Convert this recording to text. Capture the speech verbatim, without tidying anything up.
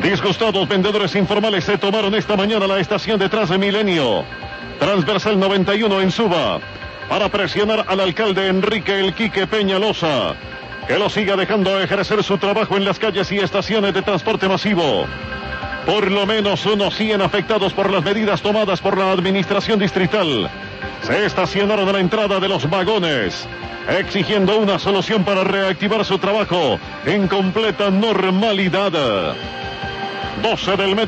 Disgustados vendedores informales se tomaron esta mañana la estación de Transmilenio, transversal noventa y uno en Suba, para presionar al alcalde Enrique El Quique Peñalosa, que lo siga dejando ejercer su trabajo en las calles y estaciones de transporte masivo. Por lo menos unos cien afectados por las medidas tomadas por la administración distrital se estacionaron a la entrada de los vagones, exigiendo una solución para reactivar su trabajo en completa normalidad. doce del metro.